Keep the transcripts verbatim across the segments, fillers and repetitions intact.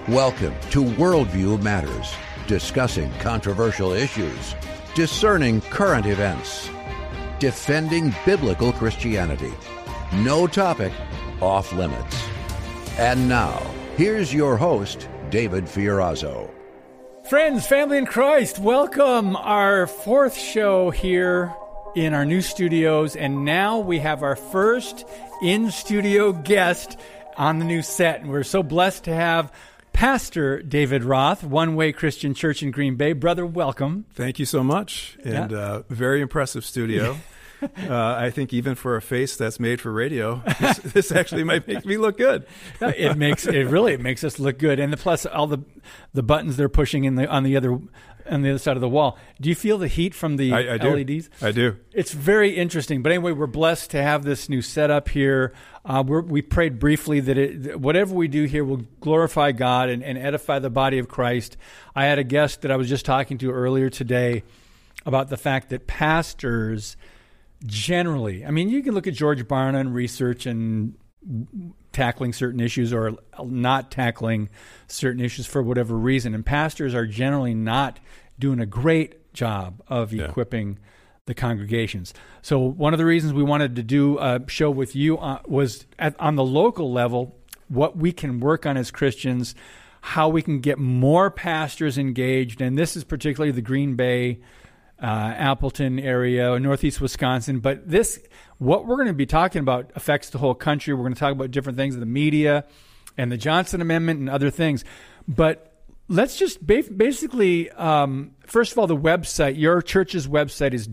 Welcome to Worldview Matters, discussing controversial issues, discerning current events, defending biblical Christianity. No topic off limits. And now, here's your host, David Fiorazo. Friends, family in Christ, welcome our fourth show here in our new studios. And now we have our first in-studio guest on the new set. And we're so blessed to have Pastor David Roth, One Way Christian Church in Green Bay. Brother, welcome. Thank you so much. And yeah. uh, very impressive studio. uh, I think even for a face that's made for radio, this, this actually might make me look good. It makes it really it makes us look good. And the, plus all the the buttons they're pushing in the on the other on the other side of the wall. Do you feel the heat from the I, I do. L E Ds? I do. It's very interesting. But anyway, we're blessed to have this new setup here. Uh, we're, we prayed briefly that it, whatever we do here will glorify God and, and edify the body of Christ. I had a guest that I was just talking to earlier today about the fact that pastors generally, I mean, you can look at George Barna and research and tackling certain issues or not tackling certain issues for whatever reason. And pastors are generally not doing a great job of Yeah. equipping the congregations. So one of the reasons we wanted to do a show with you uh, was at, on the local level, what we can work on as Christians, how we can get more pastors engaged. And this is particularly the Green Bay, uh, Appleton area, Northeast Wisconsin. But this, what we're going to be talking about affects the whole country. We're going to talk about different things in the media and the Johnson Amendment and other things. But let's just ba- basically, um, first of all, the website, your church's website is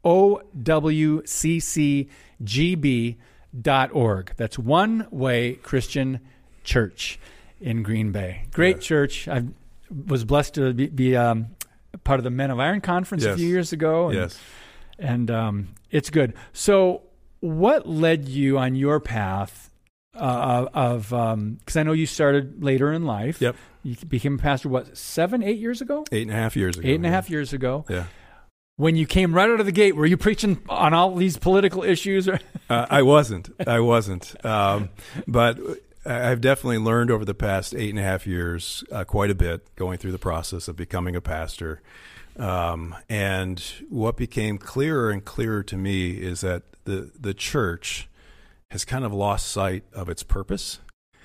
O W C C G B dot org. That's One Way Christian Church in Green Bay. Great Yes. church. I was blessed to be, be um, part of the Men of Iron Conference Yes. a few years ago. And, Yes. And um, it's good. So what led you on your path uh, of, um, because I know you started later in life. Yep. You became a pastor, what, seven, eight years ago? Eight and a half years ago. Eight and a yeah. half years ago. Yeah. When you came right out of the gate, were you preaching on all these political issues? Or Uh, I wasn't. I wasn't. Um, but I've definitely learned over the past eight and a half years uh, quite a bit going through the process of becoming a pastor. Um, and what became clearer and clearer to me is that the, the church has kind of lost sight of its purpose.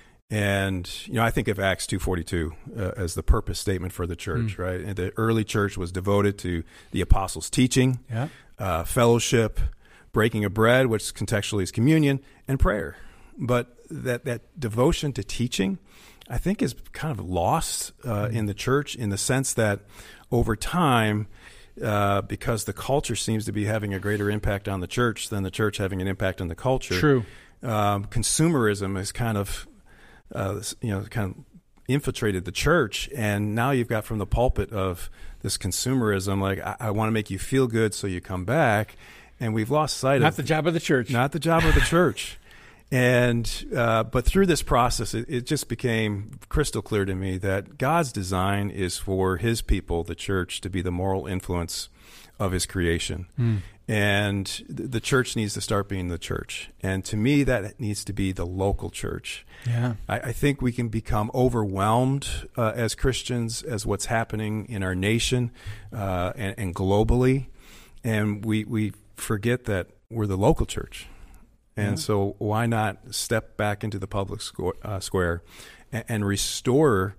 And, you know, I think of Acts two forty-two uh, as the purpose statement for the church, mm. right? And the early church was devoted to the apostles' teaching, yeah. uh, fellowship, breaking of bread, which contextually is communion, and prayer. But that, that devotion to teaching, I think, is kind of lost uh, in the church in the sense that over time, uh, because the culture seems to be having a greater impact on the church than the church having an impact on the culture. True. Um, consumerism is kind of Uh, you know, kind of infiltrated the church, and now you've got from the pulpit of this consumerism, like, I, I want to make you feel good so you come back, and we've lost sight Not of... the job of the church. Not the job of the church. And, uh, but through this process, it, it just became crystal clear to me that God's design is for his people, the church, to be the moral influence of his creation. Mm. And th- the church needs to start being the church. And to me, that needs to be the local church. Yeah. I, I think we can become overwhelmed uh, as Christians as what's happening in our nation uh, and, and globally. And we, we forget that we're the local church. And yeah. so why not step back into the public sco- uh, square and, and restore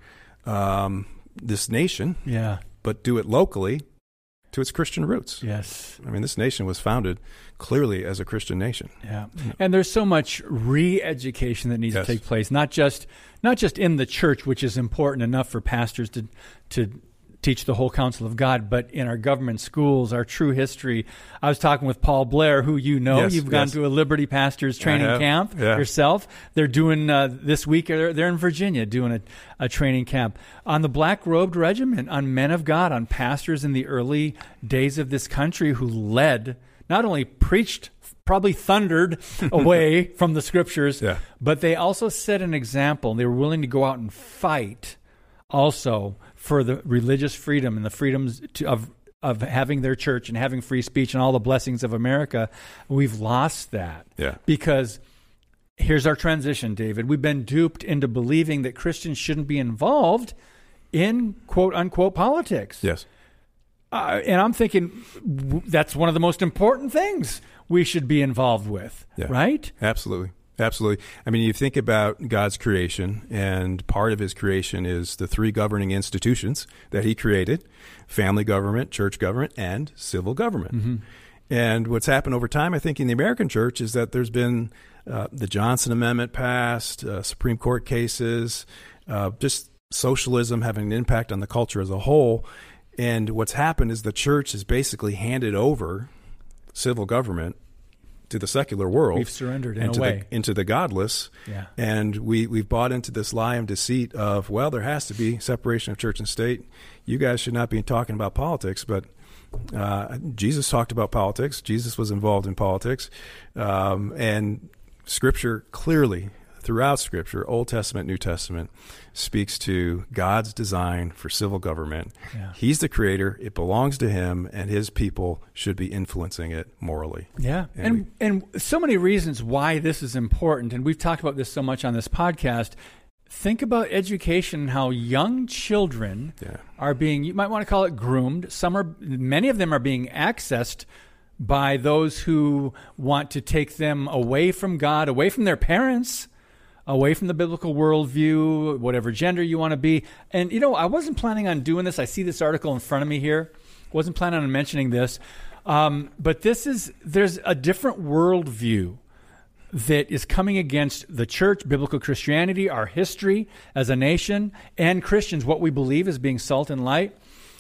um, this nation, yeah. but do it locally to its Christian roots. Yes. I mean, this nation was founded clearly as a Christian nation. Yeah. And there's so much re-education that needs yes. to take place, not just not just in the church, which is important enough for pastors to to teach the whole counsel of God, but in our government schools, our true history. I was talking with Paul Blair, who you know. Yes, You've gone yes. to a Liberty Pastors training camp yeah. yourself. They're doing, uh, this week, they're, they're in Virginia doing a, a training camp on the Black-Robed Regiment, on men of God, on pastors in the early days of this country who led, not only preached, probably thundered away from the scriptures, yeah. but they also set an example. They were willing to go out and fight also for the religious freedom and the freedoms to, of of having their church and having free speech and all the blessings of America. We've lost that yeah. because here's our transition, David. We've been duped into believing that Christians shouldn't be involved in quote unquote politics. Yes. Uh, and I'm thinking w- that's one of the most important things we should be involved with, yeah. right? Absolutely. Absolutely. I mean, you think about God's creation, and part of his creation is the three governing institutions that he created: family government, church government, and civil government. Mm-hmm. And what's happened over time, I think, in the American church is that there's been uh, the Johnson Amendment passed, uh, Supreme Court cases, uh, just socialism having an impact on the culture as a whole. And what's happened is the church has basically handed over civil government to the secular world. We've surrendered in and a to way. The, into the godless. Yeah. And we, we've bought into this lie and deceit of, well, there has to be separation of church and state. You guys should not be talking about politics, but uh, Jesus talked about politics. Jesus was involved in politics. Um, and Scripture clearly, throughout Scripture, Old Testament, New Testament, speaks to God's design for civil government. Yeah. He's the creator. It belongs to him, and his people should be influencing it morally. Yeah, and and, we, and so many reasons why this is important, and we've talked about this so much on this podcast. Think about education and how young children yeah. are being, you might want to call it groomed. Some are, many of them are being accessed by those who want to take them away from God, away from their parents, away from the biblical worldview, whatever gender you want to be. And, you know, I wasn't planning on doing this. I see this article in front of me here. Wasn't planning on mentioning this. Um, but this is, there's a different worldview that is coming against the church, biblical Christianity, our history as a nation, and Christians, what we believe as being salt and light.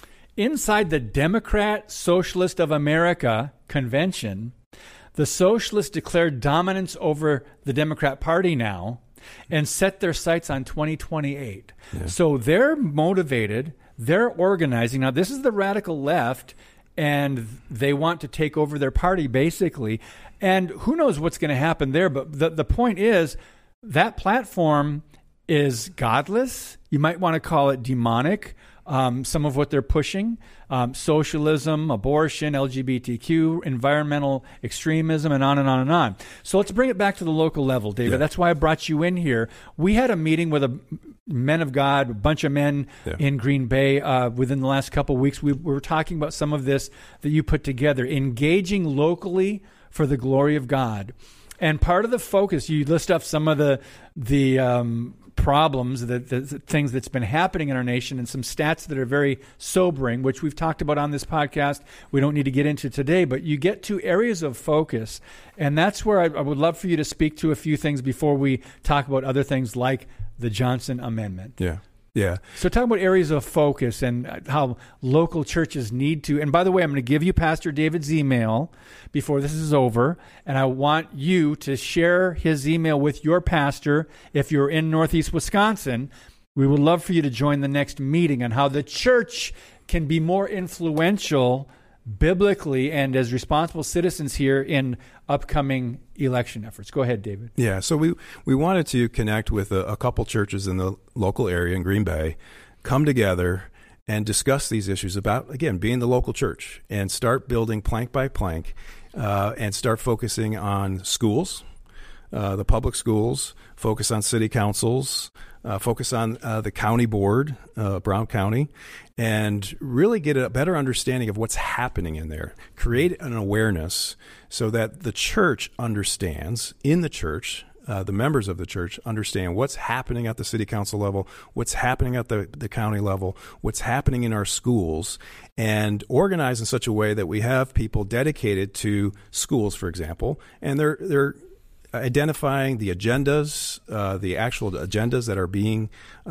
Inside the Democrat Socialist of America convention, the socialists declared dominance over the Democrat Party now and set their sights on twenty twenty-eight. Yeah. So they're motivated, they're organizing. Now, this is the radical left, and they want to take over their party, basically. And who knows what's going to happen there, but the, the point is that platform is godless. You might want to call it demonic. Um, some of what they're pushing, um, socialism, abortion, L G B T Q, environmental extremism, and on and on and on. So let's bring it back to the local level, David. Yeah. That's why I brought you in here. We had a meeting with a men of God, a bunch of men yeah. in Green Bay uh, within the last couple of weeks. We, we were talking about some of this that you put together, engaging locally for the glory of God. And part of the focus, you list off some of the the um, problems, the, the, the things that's been happening in our nation, and some stats that are very sobering, which we've talked about on this podcast. We don't need to get into today, but you get to areas of focus. And that's where I, I would love for you to speak to a few things before we talk about other things like the Johnson Amendment. Yeah. Yeah. So talk about areas of focus and how local churches need to. And by the way, I'm going to give you Pastor David's email before this is over. And I want you to share his email with your pastor. If you're in Northeast Wisconsin, we would love for you to join the next meeting on how the church can be more influential biblically and as responsible citizens here in upcoming election efforts. Go ahead, David. Yeah, so we, we wanted to connect with a, a couple churches in the local area in Green Bay, come together and discuss these issues about, again, being the local church, and start building plank by plank uh, and start focusing on schools, uh, the public schools, focus on city councils, uh, focus on uh, the county board, uh, Brown County, and really get a better understanding of what's happening in there. Create an awareness so that the church understands, in the church, uh, the members of the church understand what's happening at the city council level, what's happening at the, the county level, what's happening in our schools, and organize in such a way that we have people dedicated to schools, for example, and they're they're identifying the agendas, uh, the actual agendas that are being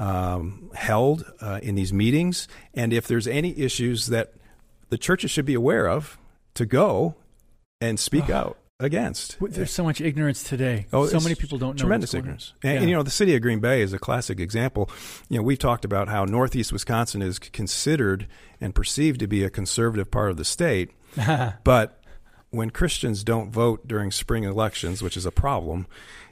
um, held uh, in these meetings, and if there's any issues that the churches should be aware of, to go and speak oh. out against. There's so much ignorance today. Oh, so many people don't know. Tremendous what's ignorance. And, yeah. and, you know, the city of Green Bay is a classic example. You know, we've talked about how Northeast Wisconsin is considered and perceived to be a conservative part of the state, but when Christians don't vote during spring elections, which is a problem,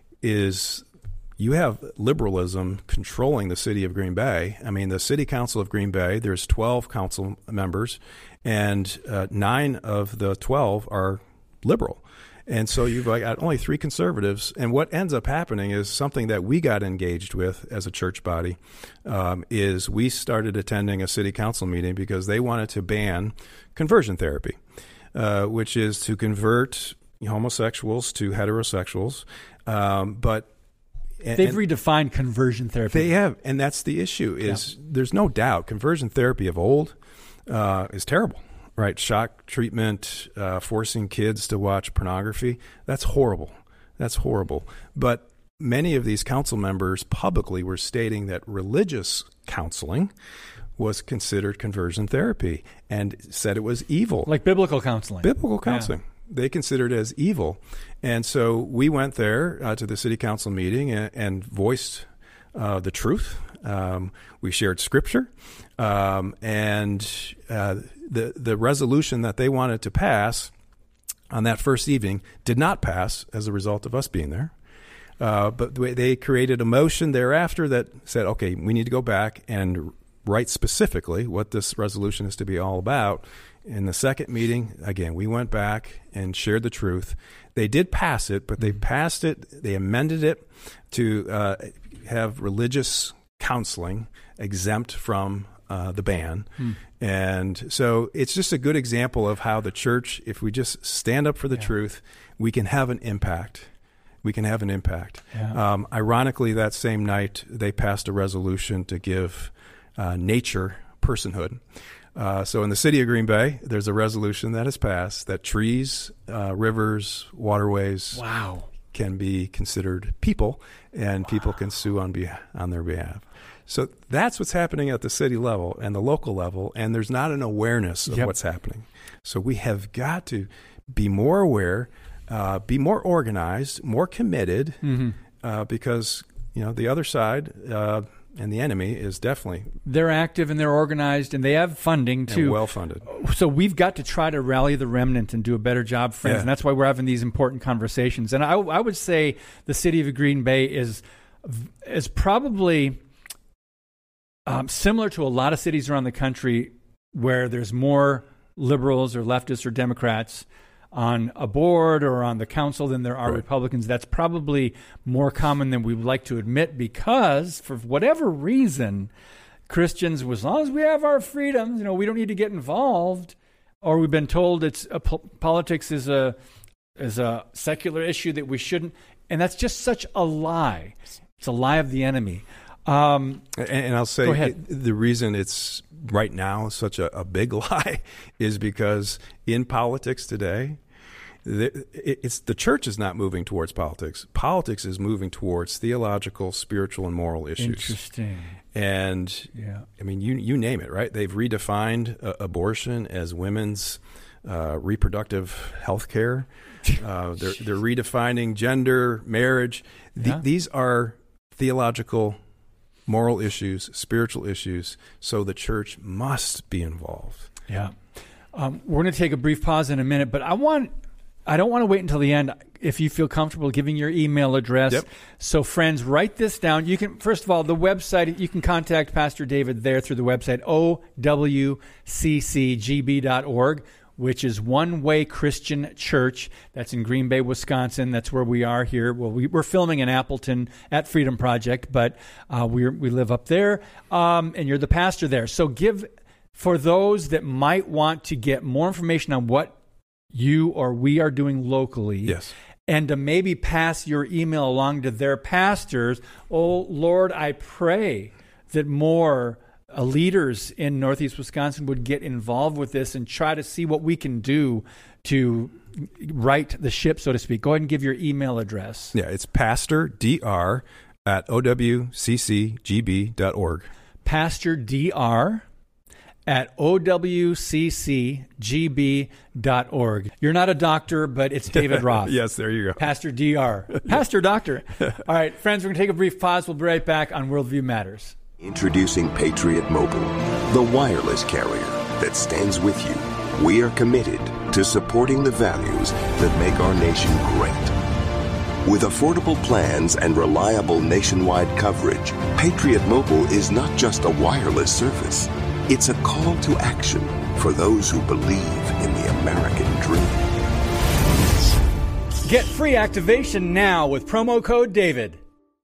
is you have liberalism controlling the city of Green Bay. I mean, the city council of Green Bay, there's twelve council members, and uh, nine of the twelve are liberal. And so you've got only three conservatives. And what ends up happening is something that we got engaged with as a church body um, is we started attending a city council meeting because they wanted to ban conversion therapy, uh, which is to convert homosexuals to heterosexuals. Um, but and, They've redefined conversion therapy. They have. And that's the issue is yeah. there's no doubt conversion therapy of old uh, is terrible. Right, shock treatment, uh, forcing kids to watch pornography, that's horrible. That's horrible. But many of these council members publicly were stating that religious counseling was considered conversion therapy and said it was evil. Like biblical counseling. Biblical counseling. Yeah. They considered it as evil. And so we went there uh, to the city council meeting and, and voiced uh, the truth. Um, we shared scripture. Um, and uh, the the resolution that they wanted to pass on that first evening did not pass as a result of us being there. Uh, but they created a motion thereafter that said, okay, we need to go back and write specifically what this resolution is to be all about. In the second meeting, again, we went back and shared the truth. They did pass it, but they passed it, they amended it to uh, have religious counseling exempt from Uh, the ban. Hmm. And so it's just a good example of how the church, if we just stand up for the yeah. truth, we can have an impact. We can have an impact. Yeah. Um, ironically, that same night, they passed a resolution to give uh, nature personhood. Uh, so in the city of Green Bay, there's a resolution that has passed that trees, uh, rivers, waterways wow. can be considered people, and wow. people can sue on, be- on their behalf. So that's what's happening at the city level and the local level, and there's not an awareness of yep. what's happening. So we have got to be more aware, uh, be more organized, more committed, mm-hmm. uh, because you know the other side uh, and the enemy is definitely they're active and they're organized and they have funding too, and well funded. So we've got to try to rally the remnant and do a better job, friends, yeah. and that's why we're having these important conversations. And I, I would say the city of Green Bay is is probably Um, similar to a lot of cities around the country where there's more liberals or leftists or Democrats on a board or on the council than there are right. Republicans. That's probably more common than we would like to admit because, for whatever reason, Christians, as long as we have our freedoms, you know, we don't need to get involved. Or we've been told it's a, politics is a is a secular issue that we shouldn't. And that's just such a lie. It's a lie of the enemy. Um, and, and I'll say it, the reason it's right now such a, a big lie is because in politics today, the, it, it's the church is not moving towards politics. Politics is moving towards theological, spiritual, and moral issues. Interesting. And yeah. I mean, you you name it, right? They've redefined uh, abortion as women's uh, reproductive health care. Uh, they're they're redefining gender, marriage. The, yeah. These are theological, moral issues, spiritual issues, so the church must be involved. Yeah. Um, we're going to take a brief pause in a minute, but I want, I don't want to wait until the end if you feel comfortable giving your email address. Yep. So friends, write this down. You can, first of all, the website, you can contact Pastor David there through the website, O W C C G B dot org. Which is One Way Christian Church. That's in Green Bay, Wisconsin. That's where we are here. Well, we, we're filming in Appleton at Freedom Project, but uh, we we live up there, um, and you're the pastor there. So give, for those that might want to get more information on what you or we are doing locally, yes, and to maybe pass your email along to their pastors, oh, Lord, I pray that more Uh, leaders in Northeast Wisconsin would get involved with this and try to see what we can do to right the ship, so to speak. Go ahead and give your email address. Yeah, it's Pastor D R at O W C C G B dot org. Pastor D R at O W C C G B dot org. You're not a doctor, but it's David Roth. Yes, there you go. Pastor D R. Pastor Doctor. All right, friends, we're going to take a brief pause. We'll be right back on Worldview Matters. Introducing Patriot Mobile, the wireless carrier that stands with you. We are committed to supporting the values that make our nation great. With affordable plans and reliable nationwide coverage, Patriot Mobile is not just a wireless service. It's a call to action for those who believe in the American dream. Get free activation now with promo code DAVID.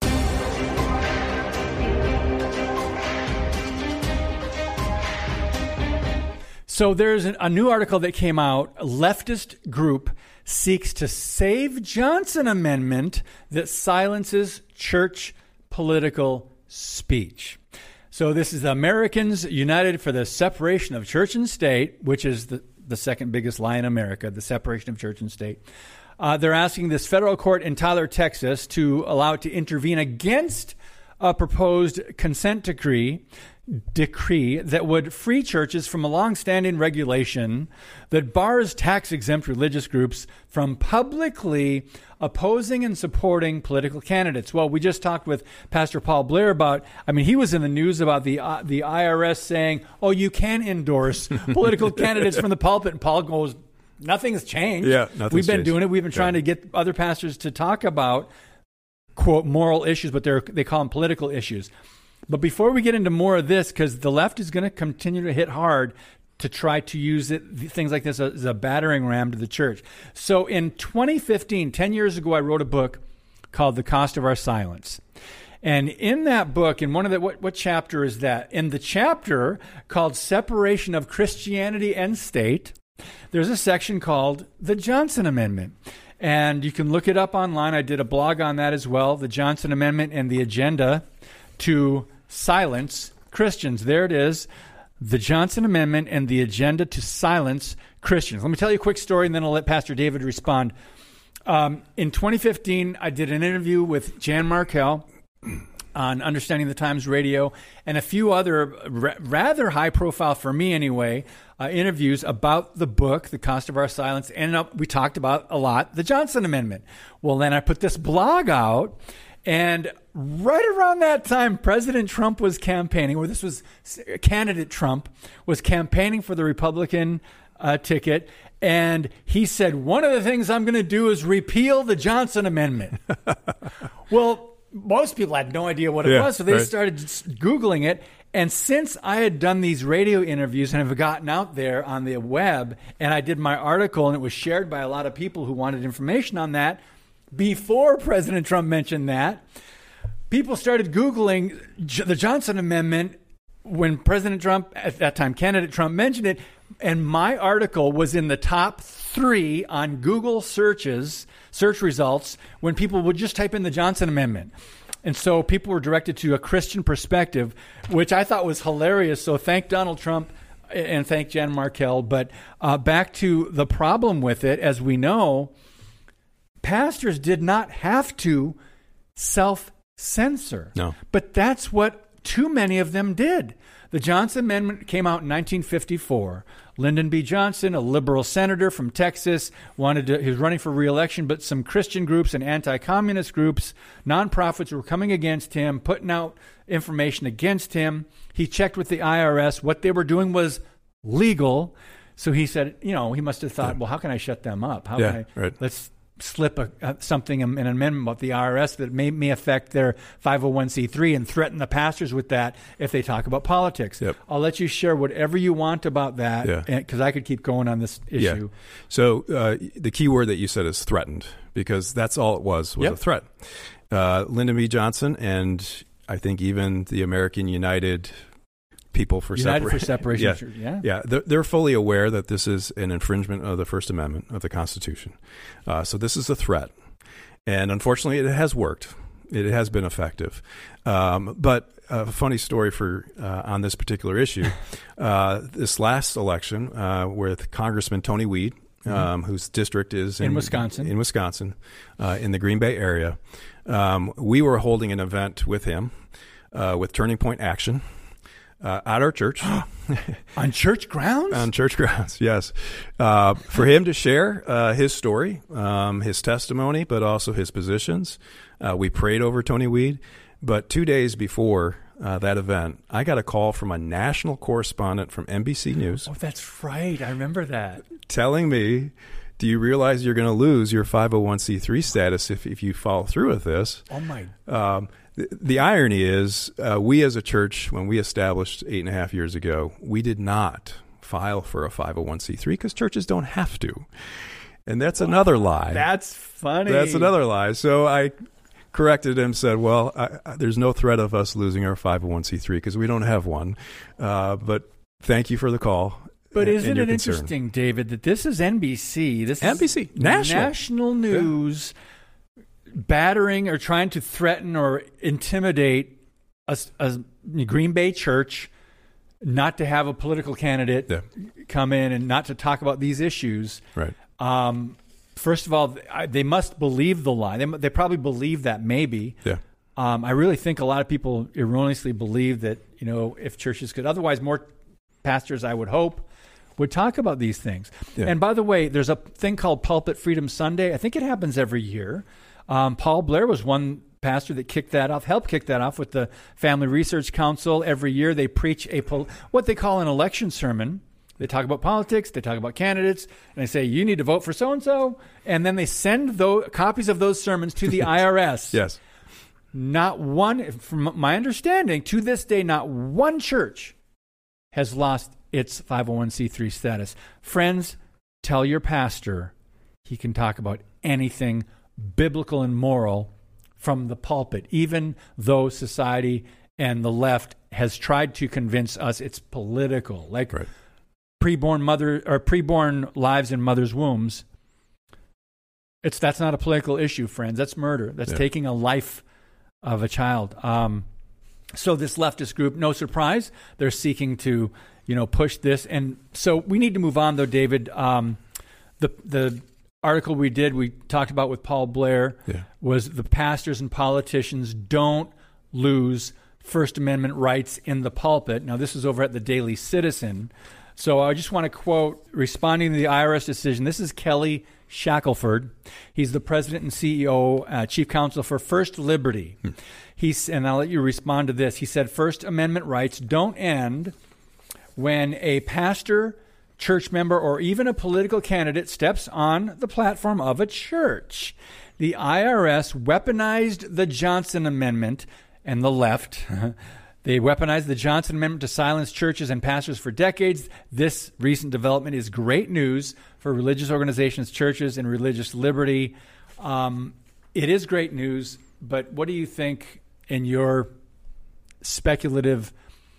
So there's a new article that came out. A leftist group seeks to save Johnson Amendment that silences church political speech. So this is Americans United for the Separation of Church and State, which is the, the second biggest lie in America, the separation of church and state. Uh, they're asking this federal court in Tyler, Texas, to allow it to intervene against a proposed consent decree decree that would free churches from a long-standing regulation that bars tax-exempt religious groups from publicly opposing and supporting political candidates. Well, we just talked with Pastor Paul Blair about, I mean, he was in the news about the uh, the I R S saying, oh, you can endorse political candidates from the pulpit. And Paul goes, nothing's changed. Yeah, nothing's We've been changed. doing it. We've been trying yeah. to get other pastors to talk about, quote, moral issues, but they're they call them political issues. But before we get into more of this, because the left is going to continue to hit hard to try to use it, things like this as a battering ram to the church. So in twenty fifteen, ten years ago, I wrote a book called The Cost of Our Silence. And in that book, in one of the, what, what chapter is that? In the chapter called Separation of Christianity and State, there's a section called the Johnson Amendment. And you can look it up online. I did a blog on that as well, the Johnson Amendment and the agenda to silence Christians. There it is, the Johnson Amendment and the agenda to silence Christians. Let me tell you a quick story, and then I'll let Pastor David respond. Um, in twenty fifteen, I did an interview with Jan Markell on Understanding the Times Radio and a few other r- rather high-profile, for me anyway, uh, interviews about the book, The Cost of Our Silence, and uh, we talked about a lot the Johnson Amendment. Well, then I put this blog out, and right around that time, President Trump was campaigning, or this was candidate Trump, was campaigning for the Republican uh, ticket, and he said, one of the things I'm going to do is repeal the Johnson Amendment. Well, most people had no idea what it yeah, was, so they right. started Googling it. And since I had done these radio interviews and have gotten out there on the web, and I did my article, and it was shared by a lot of people who wanted information on that, before President Trump mentioned that, people started Googling the Johnson Amendment when President Trump, at that time candidate Trump, mentioned it, and my article was in the top three on Google searches, search results, when people would just type in the Johnson Amendment. And so people were directed to a Christian perspective, which I thought was hilarious. So thank Donald Trump and thank Jan Markell. But uh, back to the problem with it, as we know, pastors did not have to self-censor. No. But that's what too many of them did. The Johnson Amendment came out in nineteen fifty-four. Lyndon B. Johnson, a liberal senator from Texas, wanted to, he was running for re-election, but some Christian groups and anti-communist groups, nonprofits were coming against him, putting out information against him. He checked with the I R S. What they were doing was legal. So he said, you know, he must have thought, yeah. well, how can I shut them up? How yeah, can I, right. let's slip a, a, something, an amendment about the I R S that may, may affect their five oh one c three and threaten the pastors with that if they talk about politics. Yep. I'll let you share whatever you want about that, because yeah. I could keep going on this issue. Yeah. So uh, the key word that you said is threatened, because that's all it was, was yep. a threat. Uh, Lyndon B. Johnson and I think even the American United People for United Separa- for Separation. yeah, of Church. Yeah, yeah. They're, they're fully aware that this is an infringement of the First Amendment of the Constitution. Uh, so this is a threat, and unfortunately, it has worked. It has been effective. Um, but a funny story for uh, on this particular issue: uh, this last election, uh, with Congressman Tony Weed, um, mm-hmm. whose district is in, in Wisconsin, in Wisconsin, uh, in the Green Bay area, um, we were holding an event with him uh, with Turning Point Action. Uh, at our church. On church grounds? On church grounds, yes. Uh, for him to share uh, his story, um, his testimony, but also his positions. Uh, we prayed over Tony Weed. But two days before uh, that event, I got a call from a national correspondent from N B C News. Oh, that's right. I remember that. Telling me, do you realize you're going to lose your five oh one c three status if, if you follow through with this? Oh, my. Um, The irony is, uh, we as a church, when we established eight and a half years ago, we did not file for a five oh one c three because churches don't have to. And that's another lie. That's funny. That's another lie. So I corrected him, said, well, I, I, there's no threat of us losing our five oh one c three because we don't have one. Uh, but thank you for the call. But and, isn't and it concern. interesting, David, that this is N B C? This N B C, is national. national news yeah. battering or trying to threaten or intimidate a, a Green Bay church not to have a political candidate yeah. come in and not to talk about these issues. Right. Um, first of all, I, they must believe the lie. They, they probably believe that maybe. Yeah. Um, I really think a lot of people erroneously believe that, you know, if churches could, otherwise more pastors, I would hope, would talk about these things. Yeah. And by the way, there's a thing called Pulpit Freedom Sunday. I think it happens every year. Um, Paul Blair was one pastor that kicked that off, helped kick that off with the Family Research Council. Every year they preach a pol- what they call an election sermon. They talk about politics, they talk about candidates, and they say, you need to vote for so-and-so. And then they send those, copies of those sermons to the I R S. Yes. Not one, from my understanding, to this day, not one church has lost its five oh one c three status. Friends, tell your pastor he can talk about anything biblical and moral from the pulpit, even though society and the left has tried to convince us it's political. Like right. preborn mother or preborn lives in mothers' wombs. It's that's not a political issue, friends. That's murder. That's yeah. taking a life of a child. Um, so this leftist group, no surprise, they're seeking to, you know, push this. And so we need to move on, though, David. Um, the the article we did, we talked about with Paul Blair, yeah. was the pastors and politicians don't lose First Amendment rights in the pulpit. Now, this is over at the Daily Citizen. So I just want to quote, responding to the I R S decision, this is Kelly Shackelford. He's the president and C E O, uh, chief counsel for First Liberty. Hmm. He's, and I'll let you respond to this. He said, First Amendment rights don't end when a pastor, church member, or even a political candidate steps on the platform of a church. The I R S weaponized the Johnson Amendment and the left. They weaponized the Johnson Amendment to silence churches and pastors for decades. This recent development is great news for religious organizations, churches, and religious liberty. Um, it is great news, but what do you think in your speculative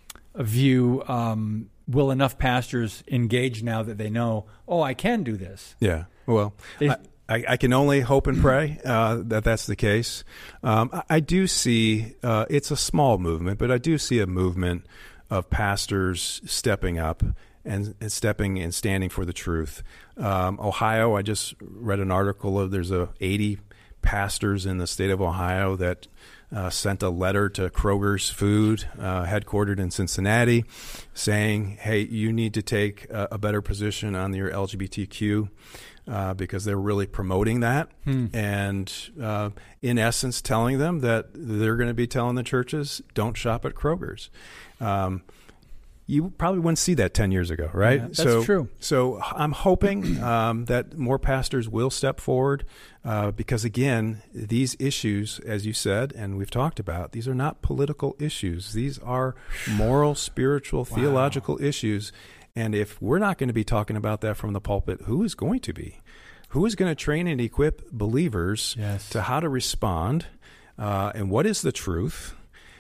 view, um, will enough pastors engage now that they know, oh, I can do this? Yeah, well, I, I, I can only hope and pray uh, that that's the case. Um, I, I do see, uh, it's a small movement, but I do see a movement of pastors stepping up and, and stepping and standing for the truth. Um, Ohio, I just read an article of there's a eighty pastors in the state of Ohio that Uh, sent a letter to Kroger's Food, uh, headquartered in Cincinnati, saying, hey, you need to take a, a better position on your L G B T Q uh, because they're really promoting that. Hmm. And uh, in essence, telling them that they're going to be telling the churches, don't shop at Kroger's. Um, you probably wouldn't see that ten years ago, right? Yeah, that's so, true. So I'm hoping um, that more pastors will step forward uh, because, again, these issues, as you said, and we've talked about, these are not political issues. These are moral, spiritual, wow. theological issues. And if we're not going to be talking about that from the pulpit, who is going to be? Who is going to train and equip believers yes. to how to respond uh, and what is the truth?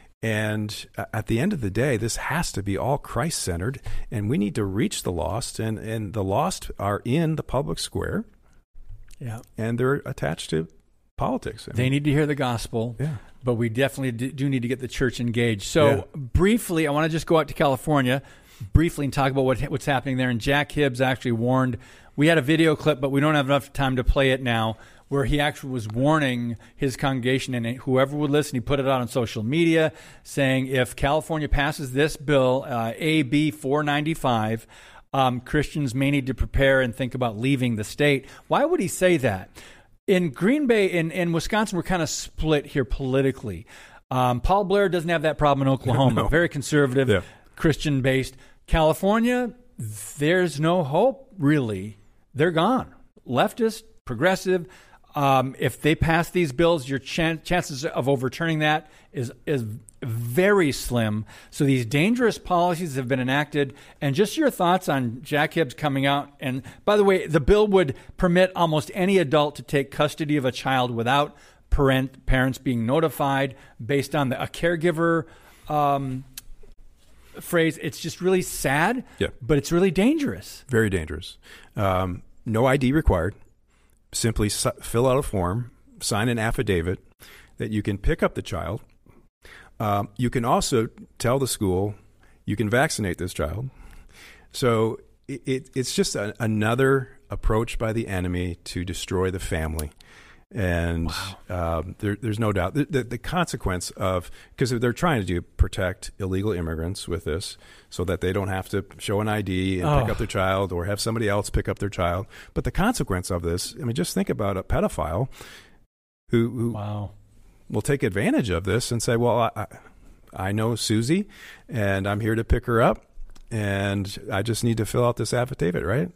And at the end of the day, this has to be all Christ-centered, and we need to reach the lost, and, and the lost are in the public square, yeah, and they're attached to politics. I they mean, need to hear the gospel, yeah. but we definitely do need to get the church engaged. So yeah. briefly, I want to just go out to California briefly and talk about what what's happening there. And Jack Hibbs actually warned, we had a video clip, but we don't have enough time to play it now, where he actually was warning his congregation and whoever would listen. He put it out on social media saying if California passes this bill, uh, A B four ninety-five, um, Christians may need to prepare and think about leaving the state. Why would he say that? In Green Bay, in, in Wisconsin, we're kind of split here politically. Um, Paul Blair doesn't have that problem in Oklahoma. No. Very conservative, yeah. Christian-based. California, there's no hope, really. They're gone. Leftist, progressive. Um, if they pass these bills, your chan- chances of overturning that is is very slim. So these dangerous policies have been enacted. And just your thoughts on Jack Hibbs coming out. And by the way, the bill would permit almost any adult to take custody of a child without parent parents being notified based on the, a caregiver um, phrase. It's just really sad, yeah. but it's really dangerous. Very dangerous. Um, no I D required. Simply su- fill out a form, sign an affidavit that you can pick up the child. Um, you can also tell the school you can vaccinate this child. So it, it, it's just a, another approach by the enemy to destroy the family. And wow. um, there, there's no doubt the, the, the consequence of, because they're trying to do protect illegal immigrants with this so that they don't have to show an I D and oh. pick up their child or have somebody else pick up their child. But the consequence of this, I mean, just think about a pedophile who, who wow. will take advantage of this and say, well, I, I know Susie and I'm here to pick her up and I just need to fill out this affidavit, right?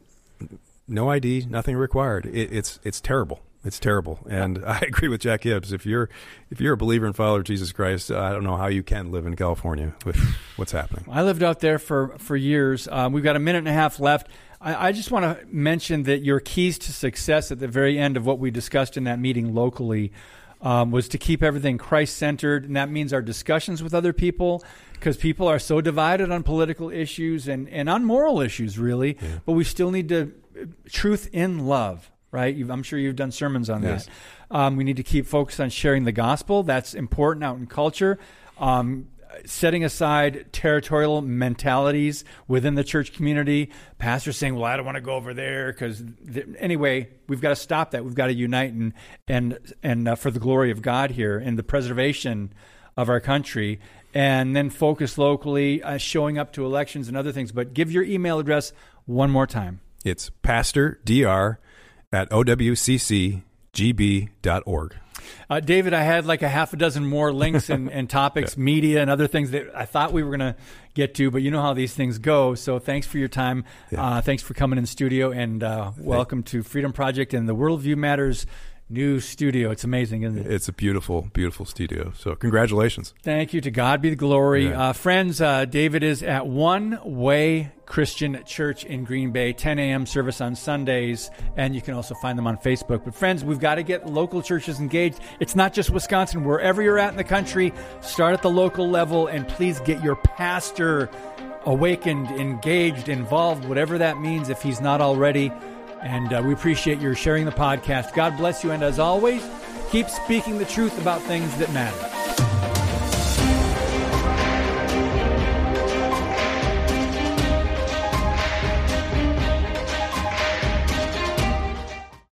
No I D, nothing required. It, it's it's terrible. It's terrible, and I agree with Jack Hibbs. If you're if you're a believer and follower of Jesus Christ, I don't know how you can live in California with what's happening. I lived out there for for years. Um, we've got a minute and a half left. I, I just want to mention that your keys to success at the very end of what we discussed in that meeting locally um, was to keep everything Christ-centered, and that means our discussions with other people, because people are so divided on political issues and, and on moral issues, really. Yeah. But we still need to truth in love. Right? You've, I'm sure you've done sermons on yes. that. Um, we need to keep focused on sharing the gospel. That's important out in culture. Um, setting aside territorial mentalities within the church community. Pastors saying, well, I don't want to go over there because th- anyway, we've got to stop that. We've got to unite and and and uh, for the glory of God here and the preservation of our country. And then focus locally, uh, showing up to elections and other things. But give your email address one more time. It's Pastor Dr. at O W C C G B dot org. Uh, David, I had like a half a dozen more links and, and topics, yeah. media and other things that I thought we were going to get to, but you know how these things go. So thanks for your time. Yeah. Uh, thanks for coming in studio, and uh, welcome to Freedom Project and the Worldview Matters new studio. It's amazing, isn't it? It's a beautiful, beautiful studio. So congratulations. Thank you. To God be the glory. Yeah. Uh, friends, uh, David is at One Way Christian Church in Green Bay, ten a.m. service on Sundays, and you can also find them on Facebook. But friends, we've got to get local churches engaged. It's not just Wisconsin. Wherever you're at in the country, start at the local level, and please get your pastor awakened, engaged, involved, whatever that means if he's not already. And uh, we appreciate your sharing the podcast. God bless you. And as always, keep speaking the truth about things that matter.